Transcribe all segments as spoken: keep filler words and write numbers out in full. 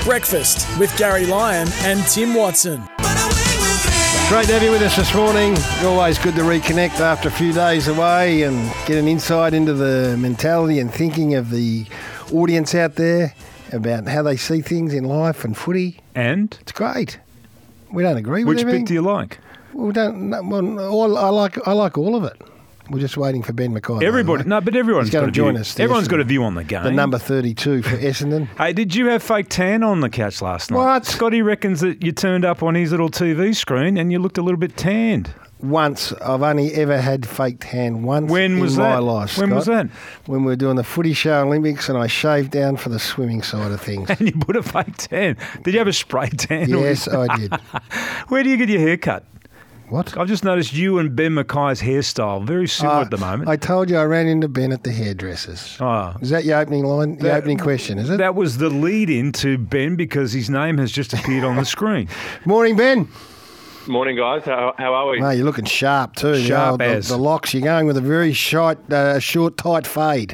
Breakfast with Gary Lyon and Tim Watson. Great to have you with us this morning. Always good to reconnect after a few days away and get an insight into the mentality and thinking of the audience out there about how they see things in life and footy. And? It's great. We don't agree with Which everything. bit do you like? We don't. No, well, all, I like. I like all of it. We're just waiting for Ben McKay. Everybody, no, but everyone's He's going got to a join view. us. Everyone's Essendon. got a view on the game. The number thirty-two for Essendon. Hey, did you have fake tan on the couch last night? What? Scotty reckons that you turned up on his little T V screen and you looked a little bit tanned. Once. I've only ever had fake tan once When was in that? my life, When Scott. was that? When we were doing the Footy Show Olympics and I shaved down for the swimming side of things. And you put a fake tan. Did you have a spray tan? Yes, I did. Where do you get your hair cut? What? I've just noticed you and Ben McKay's hairstyle, very similar Uh, at the moment. I told you I ran into Ben at the hairdressers. Oh. Is that your opening line? Your That- opening question, is it? That was the lead in to Ben because his name has just appeared on the screen. Morning, Ben. Morning, guys. How, how are we? Mate, you're looking sharp too. You Sharp know, the, as. the locks. You're going with a very short, uh, short, tight fade.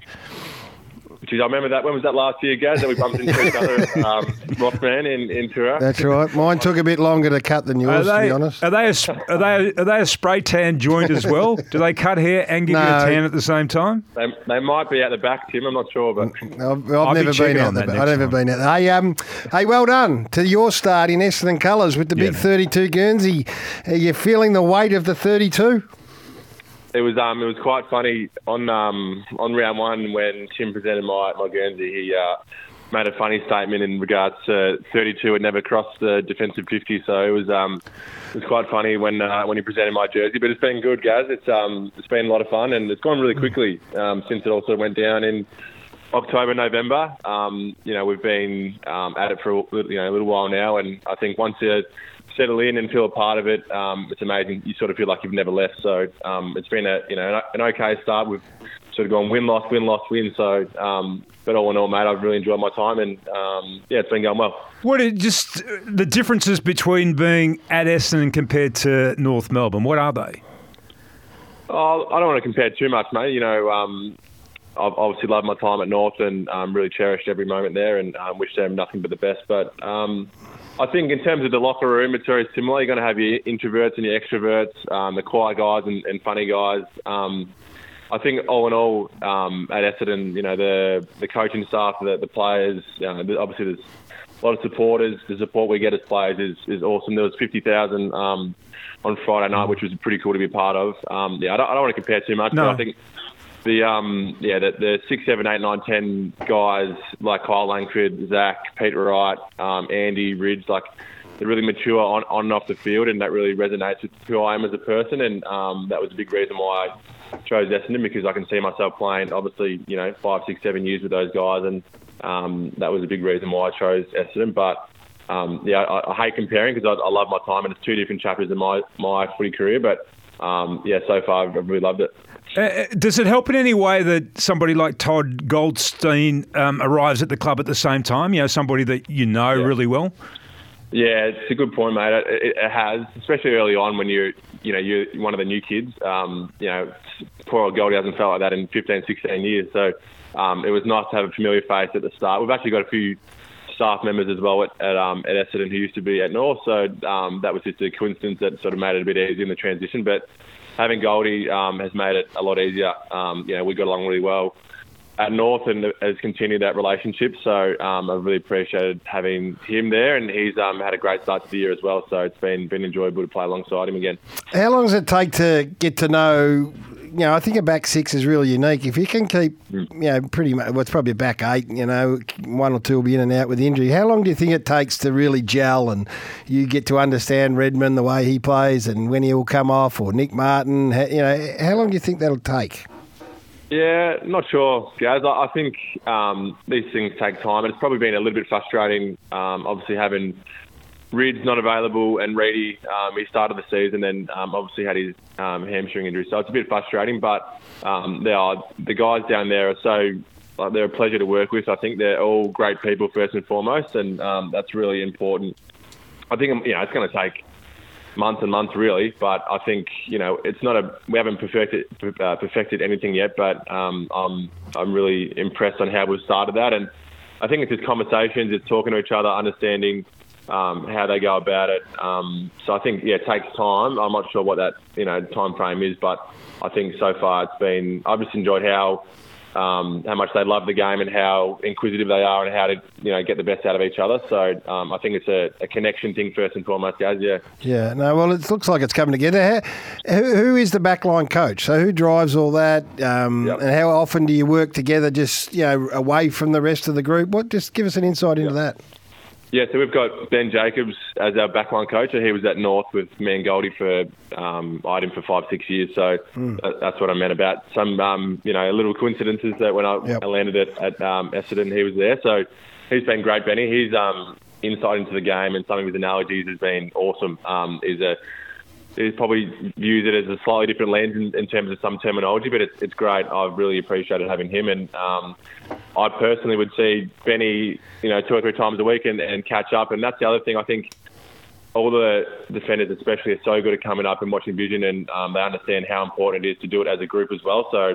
Geez, I remember that. When was that last year, Gaz? That we bumped into each other, um, Rothman in, in Tura. That's right. Mine took a bit longer to cut than yours, Are to they, be honest. are they a, sp- are they are they a spray tan joint as well? Do they cut hair and give you No. a tan at the same time? They, they might be at the back, Tim. I'm not sure, but I've, I've I'll be never checking been out on there. that I've next never time. been out there. Hey, um, hey, well done to your start in Essendon colours with the big Yeah. thirty-two Guernsey. Are you feeling the weight of the thirty-two? it was um it was quite funny on um on round one when Tim presented my my Guernsey. He uh, made a funny statement in regards to thirty-two had never crossed the defensive fifty. So it was um it was quite funny when uh, when he presented my jersey. But it's been good, Gaz. It's um it's been a lot of fun and it's gone really quickly um, since it also went down in October, November. Um, you know, we've been um, at it for a, you know a little while now, and I think once you settle in and feel a part of it, um, it's amazing. You sort of feel like you've never left. So um, it's been a you know an okay start. We've sort of gone win, loss, win, loss, win. So, um, but all in all, mate, I've really enjoyed my time, and um, yeah, it's been going well. What are just the differences between being at Essendon compared to North Melbourne? What are they? Oh, I don't want to compare too much, mate. You know, um, I've obviously loved my time at North and um, really cherished every moment there, and um, wish them nothing but the best. But um, I think in terms of the locker room, it's very similar. You're going to have your introverts and your extroverts, um, the quiet guys and, and funny guys. Um, I think all in all, um, at Essendon, you know, the the coaching staff, the, the players, you know, obviously there's a lot of supporters. The support we get as players is, is awesome. There was fifty thousand um, on Friday night, which was pretty cool to be a part of. Um, yeah, I don't, I don't want to compare too much, No. but I think the um, yeah the, the six, seven, eight, nine, ten guys like Kyle Langford, Zach, Peter Wright, um, Andy, Ridge, like they're really mature on, on and off the field, and that really resonates with who I am as a person, and um, that was a big reason why I chose Essendon, because I can see myself playing, obviously, you know, five, six, seven years with those guys, and um, that was a big reason why I chose Essendon. But um, yeah, I, I hate comparing because I, I love my time, and it's two different chapters in my my footy career. But um, yeah, so far I've really loved it. Uh, does it help in any way that somebody like Todd Goldstein um, arrives at the club at the same time? You know, somebody that you know Yeah. really well. Yeah, it's a good point, mate. It, it, it has, especially early on when you're, you know, you're one of the new kids. Um, you know, poor old Goldie hasn't felt like that in fifteen, sixteen years. So um, it was nice to have a familiar face at the start. We've actually got a few staff members as well at at, um, at Essendon who used to be at North. So um, that was just a coincidence that sort of made it a bit easier in the transition. But having Goldie um, has made it a lot easier. Um, you know, we got along really well at North and has continued that relationship. So um, I've really appreciated having him there, and he's um, had a great start to the year as well. So it's been been enjoyable to play alongside him again. How long does it take to get to know? You know, I think a back six is really unique. If you can keep, you know, pretty much, well, it's probably a back eight. You know, one or two will be in and out with injury. How long do you think it takes to really gel and you get to understand Redmond, the way he plays, and when he will come off, or Nick Martin? You know, how long do you think that'll take? Yeah, not sure, guys. I I think um, these things take time, and it's probably been a little bit frustrating. Um, obviously, having Rid's not available and Reedy, um, he started the season and um, obviously had his um, hamstring injury, so it's a bit frustrating. But um, they are the guys down there are so like, they're a pleasure to work with. I think they're all great people first and foremost, and um, that's really important. I think you know it's going to take months and months really, but I think you know it's not a we haven't perfected uh, perfected anything yet, but um, I'm I'm really impressed on how we've started that, and I think it's just conversations, it's talking to each other, understanding um, how they go about it. Um, so I think, yeah, it takes time. I'm not sure what that, you know, time frame is, but I think so far it's been, I've just enjoyed how um, how much they love the game and how inquisitive they are and how to, you know, get the best out of each other. So um, I think it's a, a connection thing first and foremost, guys, yeah. Yeah, no, well, it looks like it's coming together. How, who, who is the backline coach? So who drives all that? Um, Yep. And how often do you work together just, you know, away from the rest of the group? What? Just give us an insight into that. Yeah, so we've got Ben Jacobs as our backline coach. He was at North with me and Goldie for, um, I had him for five, six years. So Mm. that, that's what I meant about some, um, you know, little coincidences that when I, Yep. I landed at, at um, Essendon, he was there. So he's been great, Benny. His um, insight into the game and some of his analogies has been awesome. Um, he's a He's probably views it as a slightly different lens in, in terms of some terminology, but it's, it's great. I've really appreciated having him. And um, I personally would see Benny, you know, two or three times a week and, and catch up. And that's the other thing. I think all the defenders especially are so good at coming up and watching vision, and um, they understand how important it is to do it as a group as well. So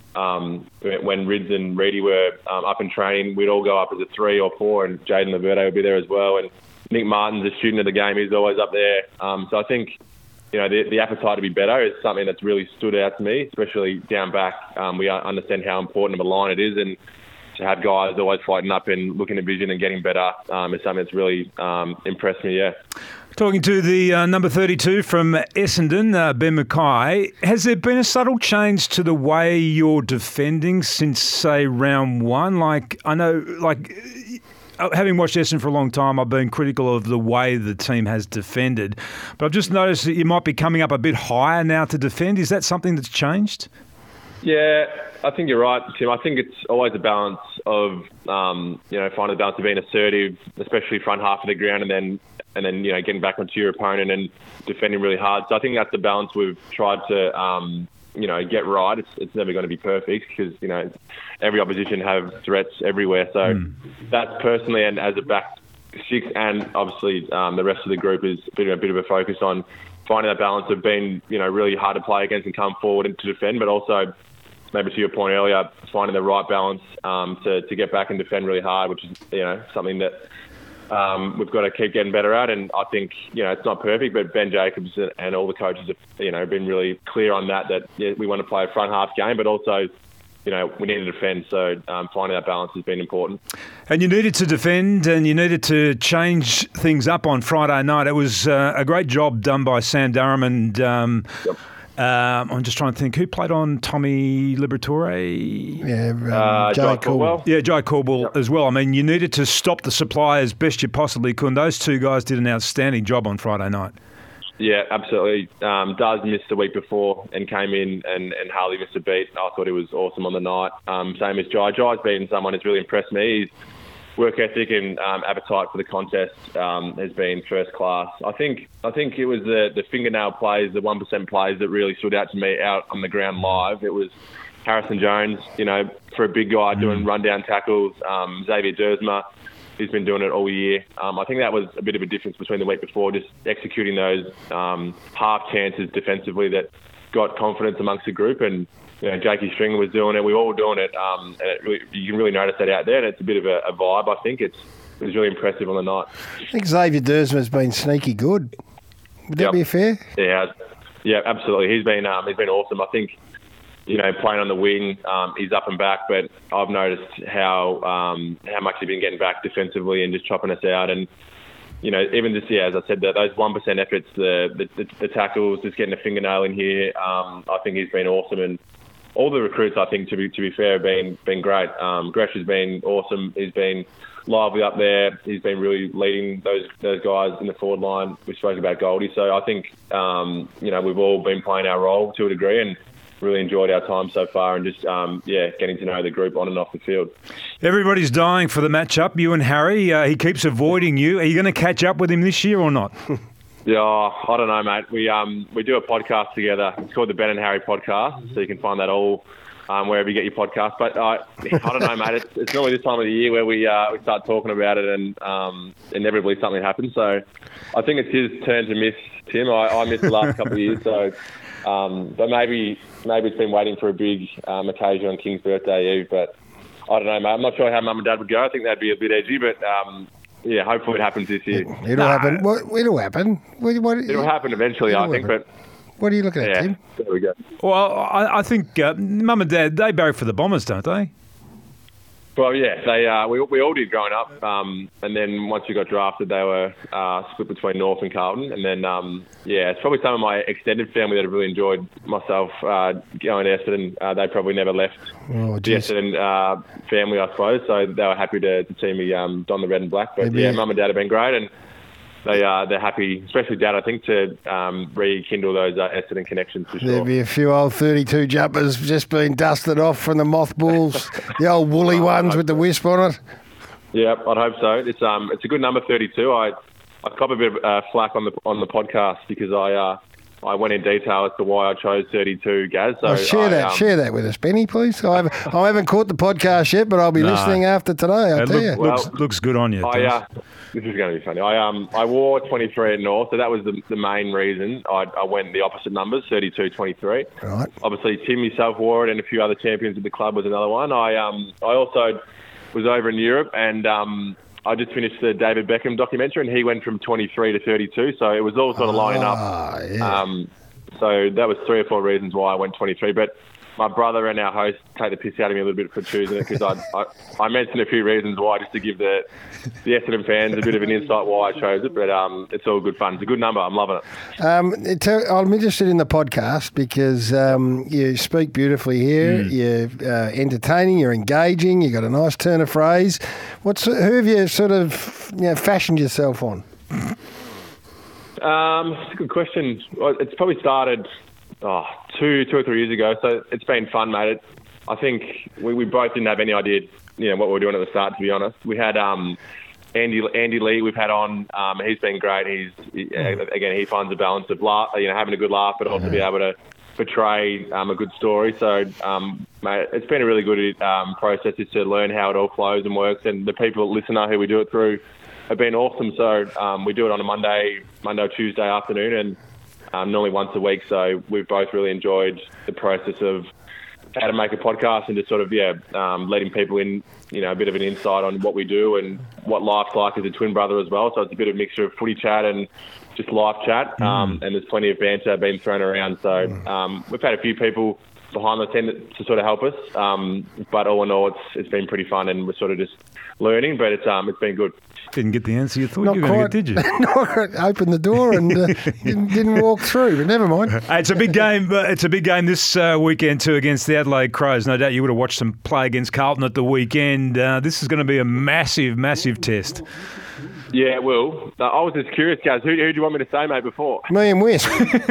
um, when Rids and Reedy were um, up and training, we'd all go up as a three or four, and Jaden Laverde would be there as well. And Nick Martin's a student of the game. He's always up there. Um, so I think, you know, the, the appetite to be better is something that's really stood out to me, especially down back. Um, we understand how important of a line it is, and to have guys always fighting up and looking at vision and getting better um, is something that's really um, impressed me, yeah. Talking to the uh, number thirty-two from Essendon, uh, Ben Mackay, has there been a subtle change to the way you're defending since, say, round one? Like, I know, like, having watched Essendon for a long time, I've been critical of the way the team has defended. But I've just noticed that you might be coming up a bit higher now to defend. Is that something that's changed? Yeah, I think you're right, Tim. I think it's always a balance of, um, you know, finding the balance of being assertive, especially front half of the ground, and then, and then you know, getting back onto your opponent and defending really hard. So I think that's the balance we've tried to, um, you know, get right. It's, it's never going to be perfect because, you know, every opposition have threats everywhere. So mm. that's personally, and as a back six, and obviously um, the rest of the group is a bit, a bit of a focus on finding that balance of being, you know, really hard to play against and come forward and to defend, but also, maybe to your point earlier, finding the right balance um, to, to get back and defend really hard, which is, you know, something that um, we've got to keep getting better at. And I think, you know, it's not perfect, but Ben Jacobs and all the coaches have, you know, been really clear on that, that yeah, we want to play a front half game, but also, you know, we need to defend. So um, finding that balance has been important. And you needed to defend and you needed to change things up on Friday night. It was uh, a great job done by Sam Durham and... Um, yep. Um, I'm just trying to think who played on Tommy Liberatore. Yeah, um, uh, Jai Jai Caldwell. Yeah, Jai Caldwell yep. as well. I mean, you needed to stop the supply as best you possibly could. And those two guys did an outstanding job on Friday night. Yeah, absolutely. Um, Daz missed the week before and came in, and, and Harley missed a beat. I thought he was awesome on the night. Um, same as Jai. Jai's been someone who's really impressed me. He's work ethic and um, appetite for the contest um, has been first class. I think I think it was the, the fingernail plays, the one percent plays that really stood out to me out on the ground live. It was Harrison Jones, you know, for a big guy doing rundown tackles. Um, Xavier Dersma, who's been doing it all year. Um, I think that was a bit of a difference between the week before, just executing those um, half chances defensively that got confidence amongst the group. And you know, Jakey Stringer was doing it. We were all doing it, um, and it really, you can really notice that out there. And it's a bit of a, a vibe. I think it's it was really impressive on the night. I think Xavier Dersma's been sneaky good. Would that yep. be fair? Yeah, yeah, absolutely. He's been um, he's been awesome. I think you know playing on the wing, um, he's up and back. But I've noticed how um, how much he's been getting back defensively and just chopping us out. And you know, even just yeah, as I said, that those one percent efforts, the, the the tackles, just getting a fingernail in here. Um, I think he's been awesome. And all the recruits, I think, to be to be fair, have been been great. Um, Gresh has been awesome. He's been lively up there. He's been really leading those those guys in the forward line. We spoke about Goldie, so I think um, you know we've all been playing our role to a degree and really enjoyed our time so far and just um, yeah getting to know the group on and off the field. Everybody's dying for the matchup. You and Harry. Uh, he keeps avoiding you. Are you going to catch up with him this year or not? Yeah, I don't know, mate. We um we do a podcast together. It's called the Ben and Harry Podcast, so you can find that all um, wherever you get your podcast. But uh, I don't know, mate. It's, it's normally this time of the year where we uh, we start talking about it, and um, inevitably something happens. So I think it's his turn to miss Tim. I, I missed the last couple of years, so um, but maybe maybe it's been waiting for a big um, occasion on King's birthday eve, but. I don't know, mate. I'm not sure how Mum and Dad would go. I think that'd be a bit edgy, but um, yeah, hopefully it happens this year. It'll nah, happen. What, it'll happen. What, what, it'll happen eventually, it'll I think. happen. But what are you looking at, yeah, Tim? there we go. Well, I, I think uh, Mum and Dad, they barrack for the Bombers, don't they? Well, yeah, they uh, we we all did growing up, um, and then once we got drafted, they were uh, split between North and Carlton, and then um, yeah, it's probably some of my extended family that have really enjoyed myself uh, going to Essendon. Uh, they probably never left Oh, the geez. Essendon uh, family, I suppose, so they were happy to, to see me um, don the red and black. But Maybe. yeah, Mum and Dad have been great, and they uh, they're happy, especially Dad, I think, to um, rekindle those uh, Essendon connections for sure. There'll be a few old thirty-two jumpers just being dusted off from the mothballs, the old woolly ones with the wisp on it. Yeah, I'd hope so. It's um, it's a good number, thirty-two. I I cop a bit of uh, flack on the on the podcast because I uh, I went in detail as to why I chose thirty-two, Gaz. So Oh, share I, that, um, share that with us, Benny, please. I haven't, I haven't caught the podcast yet, but I'll be No. listening after today. I'll It tell look- you. looks, Well, looks good on you. I, does. uh, this is going to be funny. I um I wore twenty-three at North, so that was the, the main reason I, I went the opposite numbers, thirty-two, twenty-three. Right. Obviously, Tim himself wore it, and a few other champions at the club was another one. I um I also was over in Europe, and um I just finished the David Beckham documentary, and he went from twenty-three to thirty-two, so it was all sort of lining up. Ah, yeah. Um, so that was three or four reasons why I went twenty-three. But my brother and our host take the piss out of me a little bit for choosing it because I, I I mentioned a few reasons why just to give the the Essendon fans a bit of an insight why I chose it. But um, it's all good fun. It's a good number. I'm loving it. Um, it- I'm interested in the podcast because um, you speak beautifully here. You're uh, entertaining. You're engaging. You got a nice turn of phrase. What's who have you sort of you know, fashioned yourself on? Um, it's a good question. Well, it's probably started oh, two, two or three years ago, so it's been fun, mate. It, I think we, we both didn't have any idea, you know, what we were doing at the start. To be honest, we had um, Andy Andy Lee. We've had on. Um, he's been great. He's he, again, he finds a balance of laugh, you know, having a good laugh, but also be able to portray um, a good story. So, um, mate, it's been a really good um, process just to learn how it all flows and works, and the people that listen who we do it through have been awesome. So um, we do it on a Monday, Monday or Tuesday afternoon, and um, normally once a week. So we've both really enjoyed the process of how to make a podcast and just sort of yeah, um, letting people in, you know, a bit of an insight on what we do and what life's like as a twin brother as well. So it's a bit of a mixture of footy chat and just live chat, um, and there's plenty of banter being thrown around. So um, we've had a few people behind the tent to sort of help us, um, but all in all, it's it's been pretty fun, and we're sort of just learning. But it's um it's been good. Didn't get the answer you thought Not you were going quite. to get, did you? Not opened the door and uh, didn't, didn't walk through, but never mind. Hey, it's a big game. But it's a big game this uh, weekend too against the Adelaide Crows. No doubt you would have watched them play against Carlton at the weekend. Uh, this is going to be a massive, massive test. Yeah, it will. Uh, I was just curious, guys. Who, who do you want me to say, mate, before? Me and Wisp.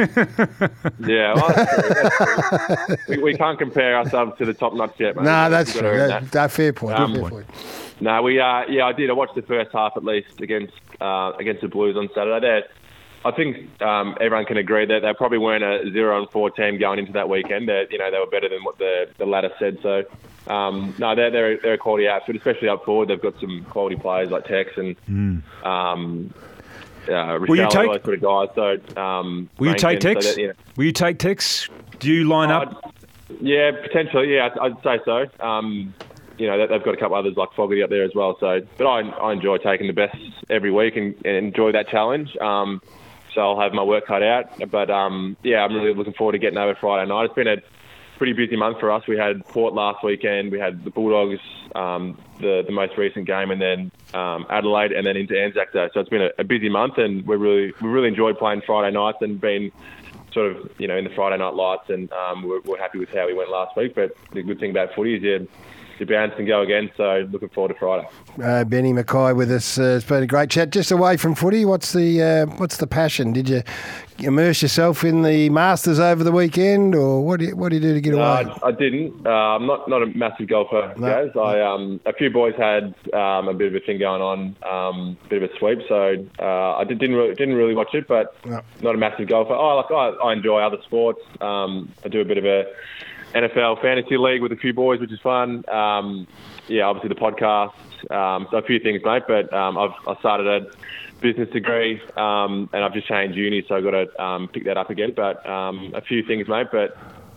Yeah, well, that's true, that's true. We, we can't compare ourselves to the top notch yet, mate. No, that's We've got to true. earn That, that. that fair point. Um, fair point. No, we uh, yeah, I did. I watched the first half at least against uh, against the Blues on Saturday. They're, I think um, everyone can agree that they probably weren't a zero and four team going into that weekend. That you know they were better than what the the ladder said. So um, no, they're they're they're a quality outfit, especially up forward. They've got some quality players like Tex and Mm. um, uh, Will you Rochelle, take- all those sort of guys. So um, Will you take Rankin, so Tex? that, you know, Will you take Tex? Do you line up? yeah, potentially. Yeah, I'd, I'd say so. Um, you know, they've got a couple others like Fogarty up there as well. So, but I, I enjoy taking the best every week and, and enjoy that challenge. Um, so I'll have my work cut out. But um, yeah, I'm really looking forward to getting over Friday night. It's been a pretty busy month for us. We had Port last weekend. We had the Bulldogs, um, the the most recent game, and then um, Adelaide, and then into Anzac Day. So it's been a, a busy month, and we really we really enjoyed playing Friday nights and being sort of, you know, in the Friday night lights, and um, we're, we're happy with how we went last week. But the good thing about footy is you, you bounce and go again. So looking forward to Friday. Uh, Benny Mackay with us. Uh, it's been a great chat. Just away from footy, what's the uh, what's the passion? Did you immerse yourself in the Masters over the weekend, or what do you, what do you do to get No, away? I, I didn't. Uh, I'm not not a massive golfer, No. guys. I um, a few boys had um, a bit of a thing going on, um, a bit of a sweep. So uh, I did, didn't really, didn't really watch it, but No. not a massive golfer. Oh, like I, I enjoy other sports. Um, I do a bit of a N F L fantasy league with a few boys, which is fun. Um, yeah, obviously the podcast. Um, so a few things, mate. But um, I've I started a business degree, um, and I've just changed uni, so I've got to um, pick that up again. But um, a few things, mate. But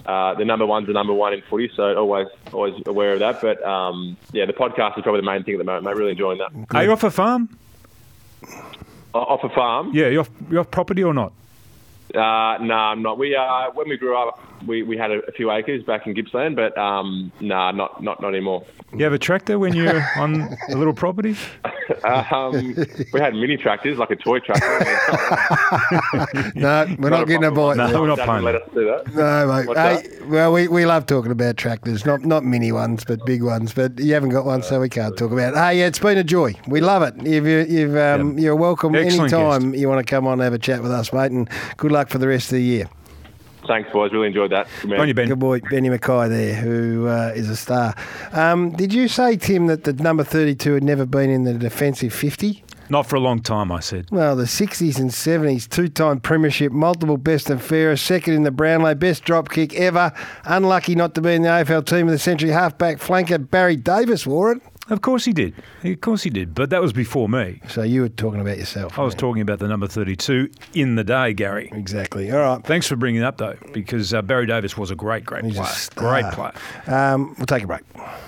uh, the number one's the number one in footy, so always always aware of that. But um, yeah, the podcast is probably the main thing at the moment, mate. Really enjoying that. Are you off a farm? O- off a farm? Yeah, you off, you off property or not? Uh, no, I'm not. We uh, when we grew up, we, we had a, a few acres back in Gippsland, but um, nah, not not not anymore. You have a tractor when you're on a little property? um, we had mini tractors, like a toy tractor. No, we're not, not getting a bite. No, there. we're not Dad playing. let us do that. No, mate. What's Hey, that? well, we, we love talking about tractors, not not mini ones, but big ones. But you haven't got one, so we can't talk about it. Hey, yeah, it's been a joy. We love it. You've, you've, um, Yeah. You're welcome Excellent anytime you want to come on and have a chat with us, mate, and good luck for the rest of the year. Thanks, boys. Really enjoyed that. Good man. On you, Ben. Good boy, Benny Mackay there, who uh, is a star. Um, did you say, Tim, that the number thirty-two had never been in the defensive fifty? Not for a long time, I said. Well, the sixties and seventies, two-time premiership, multiple best and fairest, second in the Brownlow, best drop kick ever. Unlucky not to be in the A F L team of the century. Halfback flanker Barry Davis wore it. Of course he did. Of course he did. But that was before me. So you were talking about yourself. I was talking about the number thirty-two in the day, Gary. Exactly. All right. Thanks for bringing it up, though, because uh, Barry Davis was a great, great He's a player. star. Great player. Um, we'll take a break.